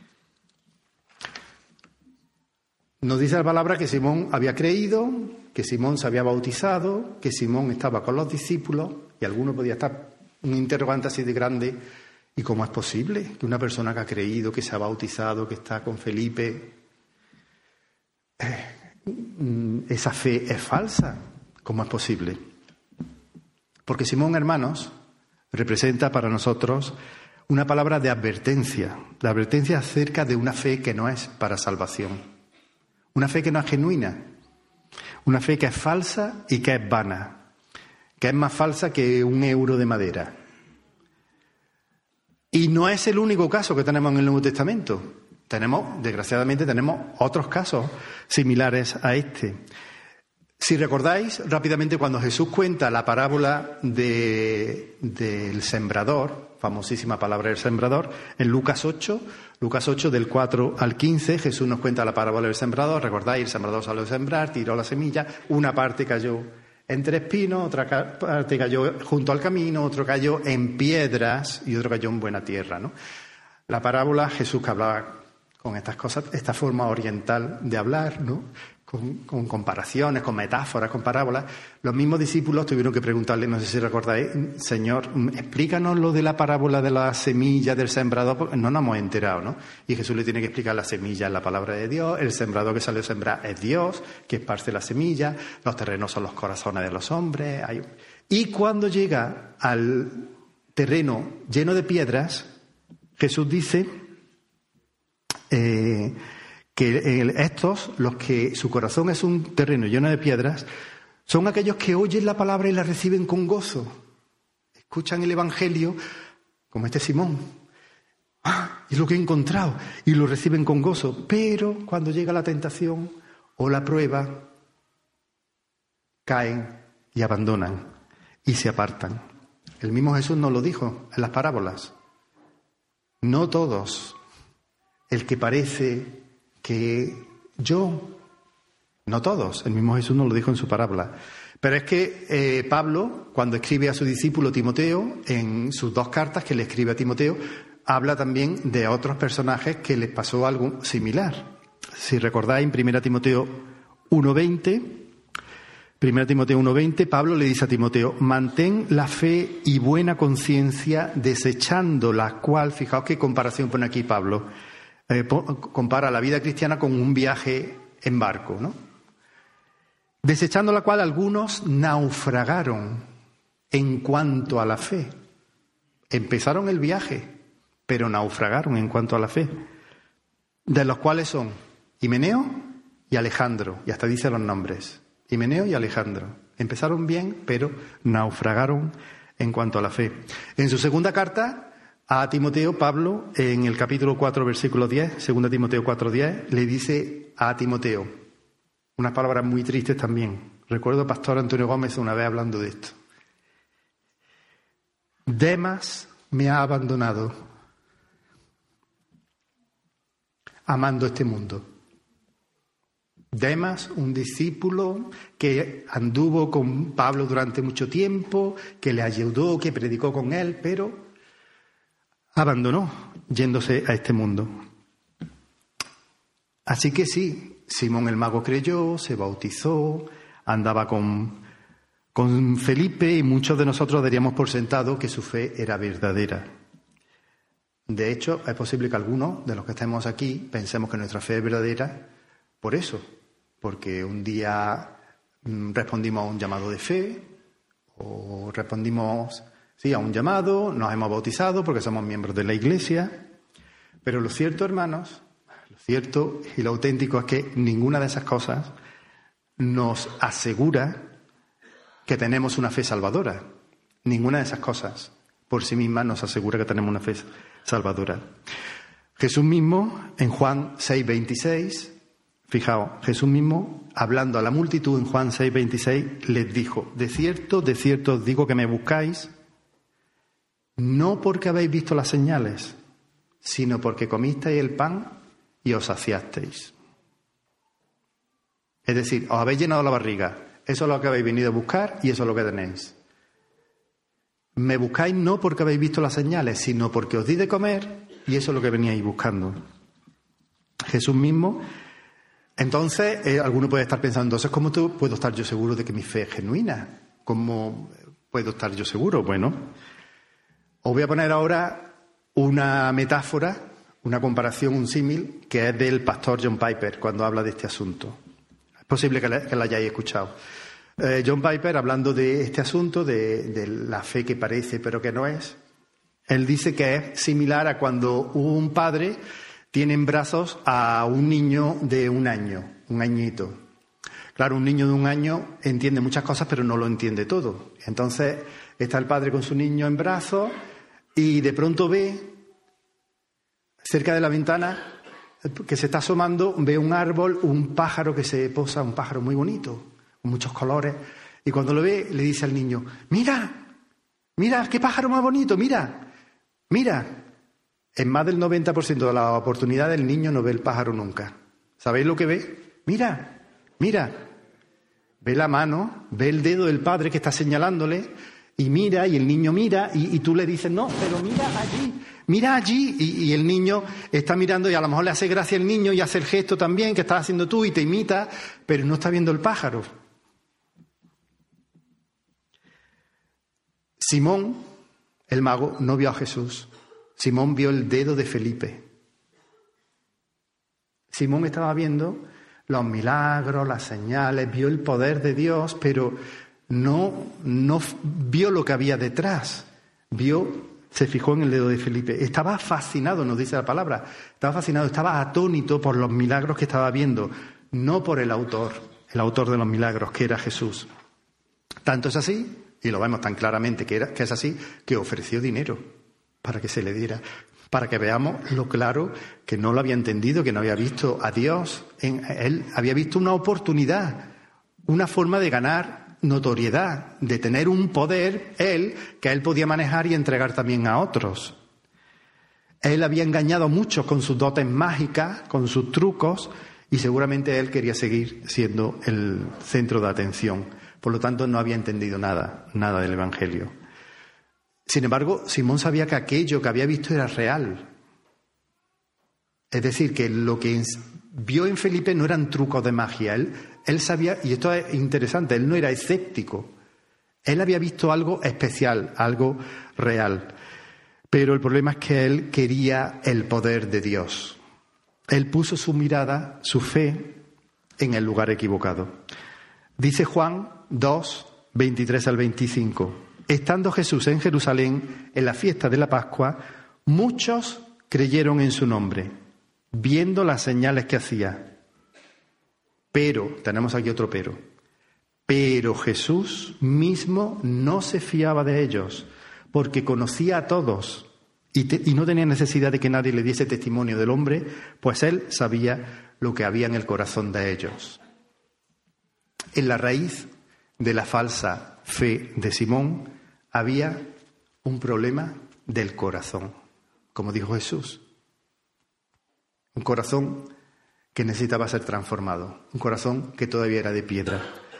Nos dice la palabra que Simón había creído, que Simón se había bautizado, que Simón estaba con los discípulos, y alguno podía estar un interrogante así de grande. ¿Y cómo es posible que una persona que ha creído, que se ha bautizado, que está con Felipe, esa fe es falsa? ¿Cómo es posible? Porque Simón, hermanos, representa para nosotros una palabra de advertencia acerca de una fe que no es para salvación. Una fe que no es genuina, una fe que es falsa y que es vana, que es más falsa que un euro de madera. Y no es el único caso que tenemos en el Nuevo Testamento. Desgraciadamente tenemos otros casos similares a este. Si recordáis rápidamente cuando Jesús cuenta la parábola del sembrador, famosísima palabra del sembrador, en Lucas 8 del 4 al 15, Jesús nos cuenta la parábola del sembrador. Recordáis, el sembrador salió a sembrar, tiró la semilla, una parte cayó entre espinos, otra parte cayó junto al camino, otro cayó en piedras y otro cayó en buena tierra, ¿no? La parábola, Jesús que hablaba con estas cosas, esta forma oriental de hablar, ¿no? Con comparaciones, con metáforas, con parábolas. Los mismos discípulos tuvieron que preguntarle, no sé si recordáis, Señor, explícanos lo de la parábola de la semilla del sembrador, porque no nos hemos enterado, ¿no? Y Jesús le tiene que explicar: la semilla es la palabra de Dios, el sembrador que salió a sembrar es Dios, que esparce la semilla, los terrenos son los corazones de los hombres. Y cuando llega al terreno lleno de piedras, Jesús dice que estos, los que su corazón es un terreno lleno de piedras, son aquellos que oyen la palabra y la reciben con gozo. Escuchan el Evangelio, como este Simón. Es lo que he encontrado. Y lo reciben con gozo. Pero cuando llega la tentación o la prueba, caen y abandonan y se apartan. El mismo Jesús nos lo dijo en las parábolas. No todos. El que parece que no todos, el mismo Jesús nos lo dijo en su parábola. Pero es que Pablo, cuando escribe a su discípulo Timoteo, en sus 2 cartas que le escribe a Timoteo, habla también de otros personajes que les pasó algo similar. Si recordáis, en 1 Timoteo 1:20, Pablo le dice a Timoteo: mantén la fe y buena conciencia, desechando la cual, fijaos qué comparación pone aquí Pablo, compara la vida cristiana con un viaje en barco, ¿no? Desechando la cual algunos naufragaron en cuanto a la fe. Empezaron el viaje, pero naufragaron en cuanto a la fe. De los cuales son Himeneo y Alejandro, y hasta dice los nombres. Himeneo y Alejandro. Empezaron bien, pero naufragaron en cuanto a la fe. En su segunda carta a Timoteo, Pablo, en el capítulo 4, versículo 10, 2 Timoteo 4:10, le dice a Timoteo unas palabras muy tristes también. Recuerdo al pastor Antonio Gómez una vez hablando de esto. Demas me ha abandonado. amando este mundo. Demas, un discípulo que anduvo con Pablo durante mucho tiempo, que le ayudó, que predicó con él, pero abandonó yéndose a este mundo. Así que sí, Simón el mago creyó, se bautizó, andaba con Felipe y muchos de nosotros daríamos por sentado que su fe era verdadera. De hecho, es posible que algunos de los que estemos aquí pensemos que nuestra fe es verdadera por eso, porque un día respondimos a un llamado de fe o respondimos a un llamado, nos hemos bautizado porque somos miembros de la Iglesia. Pero lo cierto, hermanos, lo cierto y lo auténtico es que ninguna de esas cosas nos asegura que tenemos una fe salvadora. Ninguna de esas cosas por sí misma nos asegura que tenemos una fe salvadora. Jesús mismo, en Juan 6:26, fijaos, Jesús mismo, hablando a la multitud en Juan 6:26, les dijo: de cierto os digo que me buscáis, no porque habéis visto las señales, sino porque comisteis el pan y os saciasteis. Es decir, os habéis llenado la barriga. Eso es lo que habéis venido a buscar y eso es lo que tenéis. Me buscáis no porque habéis visto las señales, sino porque os di de comer y eso es lo que veníais buscando. Jesús mismo. Entonces, alguno puede estar pensando, entonces, ¿cómo puedo estar yo seguro de que mi fe es genuina? ¿Cómo puedo estar yo seguro? Bueno, os voy a poner ahora una metáfora, una comparación, un símil, que es del pastor John Piper cuando habla de este asunto. Es posible que la hayáis escuchado. John Piper, hablando de este asunto, de la fe que parece pero que no es, él dice que es similar a cuando un padre tiene en brazos a un niño de un añito. Claro, un niño de 1 año entiende muchas cosas pero no lo entiende todo. Entonces está el padre con su niño en brazos y de pronto ve, cerca de la ventana que se está asomando, ve un árbol, un pájaro que se posa, un pájaro muy bonito, con muchos colores. Y cuando lo ve, le dice al niño: mira, qué pájaro más bonito, mira. En más del 90% de las oportunidades el niño no ve el pájaro nunca. ¿Sabéis lo que ve? Mira. Ve la mano, ve el dedo del padre que está señalándole y mira, y el niño mira, y tú le dices: no, pero mira allí, y el niño está mirando y a lo mejor le hace gracia al niño y hace el gesto también que estás haciendo tú y te imita, pero no está viendo el pájaro. Simón, el mago, no vio a Jesús. Simón vio el dedo de Felipe. Simón estaba viendo los milagros, las señales, vio el poder de Dios, pero no vio lo que había detrás. Se fijó en el dedo de Felipe. Estaba fascinado, nos dice la palabra. Estaba atónito por los milagros que estaba viendo, no por el autor de los milagros, que era Jesús. Tanto es así, y lo vemos tan claramente que es así, que ofreció dinero para que se le diera, para que veamos lo claro que no lo había entendido, que no había visto a Dios. Él había visto una oportunidad, una forma de ganar notoriedad, de tener un poder, que él podía manejar y entregar también a otros. Él había engañado a muchos con sus dotes mágicas, con sus trucos, y seguramente él quería seguir siendo el centro de atención. Por lo tanto, no había entendido nada del Evangelio. Sin embargo, Simón sabía que aquello que había visto era real. Es decir, que lo que vio en Felipe no eran trucos de magia. Él sabía, y esto es interesante, él no era escéptico. Él había visto algo especial, algo real. Pero el problema es que él quería el poder de Dios. Él puso su mirada, su fe, en el lugar equivocado. Dice Juan 2, 23 al 25. Estando Jesús en Jerusalén en la fiesta de la Pascua, muchos creyeron en su nombre, viendo las señales que hacía. Pero, tenemos aquí otro pero Jesús mismo no se fiaba de ellos, porque conocía a todos y no tenía necesidad de que nadie le diese testimonio del hombre, pues él sabía lo que había en el corazón de ellos. En la raíz de la falsa fe de Simón había un problema del corazón, como dijo Jesús. Un corazón que necesitaba ser transformado. Un corazón que todavía era de piedra.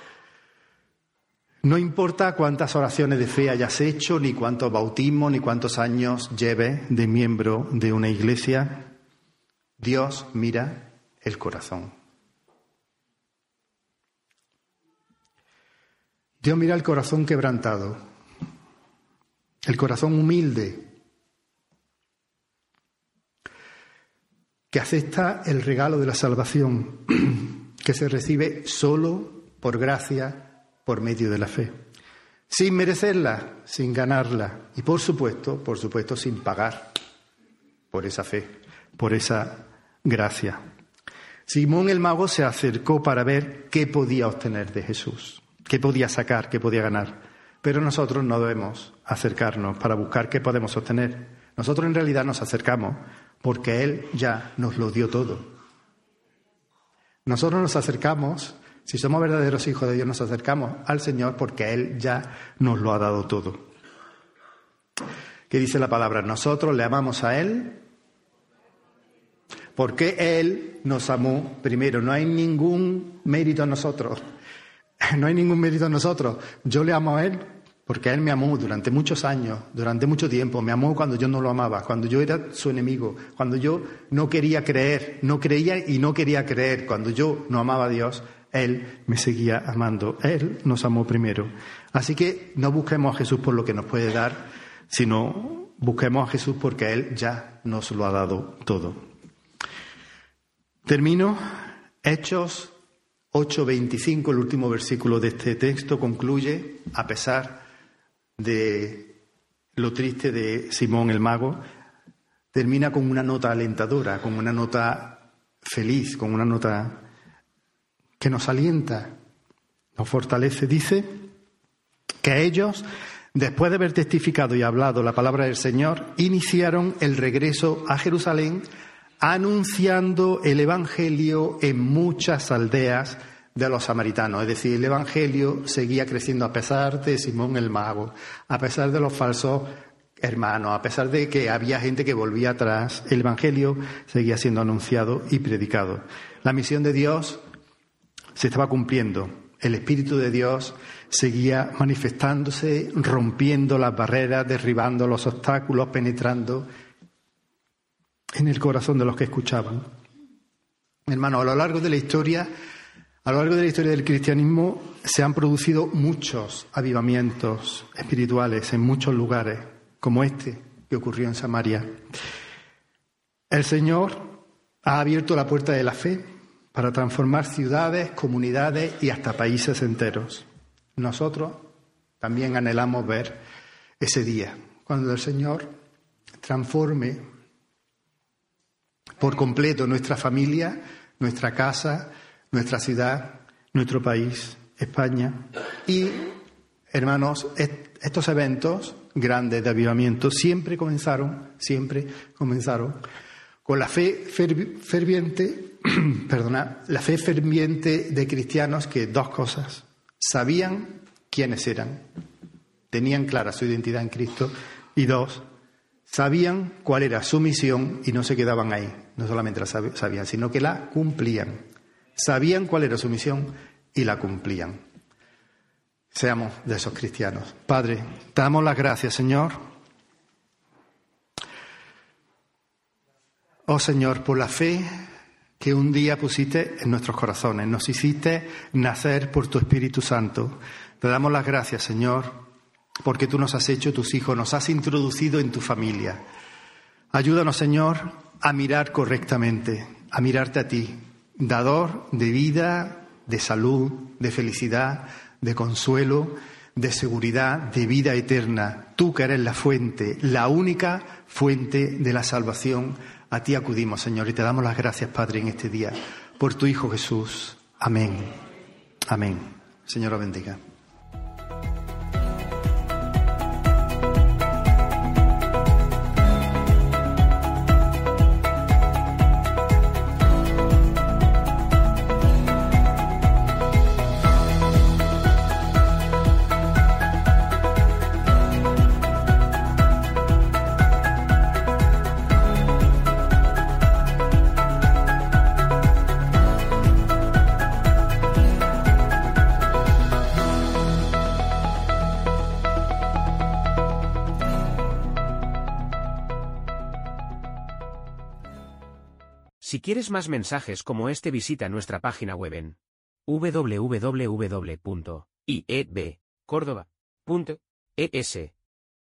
No importa cuántas oraciones de fe hayas hecho, ni cuántos bautismos, ni cuántos años lleves de miembro de una iglesia, Dios mira el corazón. Dios mira el corazón quebrantado, el corazón humilde, que acepta el regalo de la salvación, que se recibe solo por gracia, por medio de la fe, sin merecerla, sin ganarla y por supuesto, sin pagar por esa fe, por esa gracia. Simón el mago se acercó para ver qué podía obtener de Jesús, qué podía sacar, qué podía ganar. Pero nosotros no debemos acercarnos para buscar qué podemos obtener. Nosotros en realidad nos acercamos porque Él ya nos lo dio todo. Nosotros nos acercamos, si somos verdaderos hijos de Dios, nos acercamos al Señor porque Él ya nos lo ha dado todo. ¿Qué dice la palabra? Nosotros le amamos a Él porque Él nos amó primero. No hay ningún mérito en nosotros. No hay ningún mérito en nosotros. Yo le amo a Él porque Él me amó durante muchos años, durante mucho tiempo. Me amó cuando yo no lo amaba, cuando yo era su enemigo, cuando yo no quería creer, no creía y no quería creer, cuando yo no amaba a Dios. Él me seguía amando. Él nos amó primero. Así que no busquemos a Jesús por lo que nos puede dar, sino busquemos a Jesús porque Él ya nos lo ha dado todo. Termino. Hechos 8:25, el último versículo de este texto, concluye, a pesar de lo triste de Simón el mago, termina con una nota alentadora, con una nota feliz, con una nota que nos alienta, nos fortalece. Dice que ellos, después de haber testificado y hablado la palabra del Señor, iniciaron el regreso a Jerusalén, anunciando el Evangelio en muchas aldeas de los samaritanos. Es decir, el Evangelio seguía creciendo a pesar de Simón el mago, a pesar de los falsos hermanos, a pesar de que había gente que volvía atrás. El Evangelio seguía siendo anunciado y predicado. La misión de Dios se estaba cumpliendo. El Espíritu de Dios seguía manifestándose, rompiendo las barreras, derribando los obstáculos, penetrando en el corazón de los que escuchaban. Hermanos, a lo largo de la historia del cristianismo se han producido muchos avivamientos espirituales en muchos lugares, como este que ocurrió en Samaria. El Señor ha abierto la puerta de la fe para transformar ciudades, comunidades y hasta países enteros. Nosotros también anhelamos ver ese día, cuando el Señor transforme por completo nuestra familia, nuestra casa, nuestra ciudad, nuestro país, España. Y, hermanos, estos eventos grandes de avivamiento siempre comenzaron con la fe ferviente, la fe ferviente de cristianos que dos cosas: sabían quiénes eran, tenían clara su identidad en Cristo, y dos, sabían cuál era su misión y no se quedaban ahí. No solamente la sabían, sino que la cumplían. Sabían cuál era su misión y la cumplían. Seamos de esos cristianos. Padre, te damos las gracias, Señor. Oh Señor, por la fe que un día pusiste en nuestros corazones. Nos hiciste nacer por tu Espíritu Santo. Te damos las gracias, Señor, porque tú nos has hecho tus hijos, nos has introducido en tu familia. Ayúdanos, Señor, a mirar correctamente, a mirarte a ti, dador de vida, de salud, de felicidad, de consuelo, de seguridad, de vida eterna. Tú que eres la fuente, la única fuente de la salvación. A ti acudimos, Señor, y te damos las gracias, Padre, en este día, por tu Hijo Jesús. Amén. Amén. Señor, lo bendiga. Si quieres más mensajes como este, visita nuestra página web en www.iedbcórdoba.es.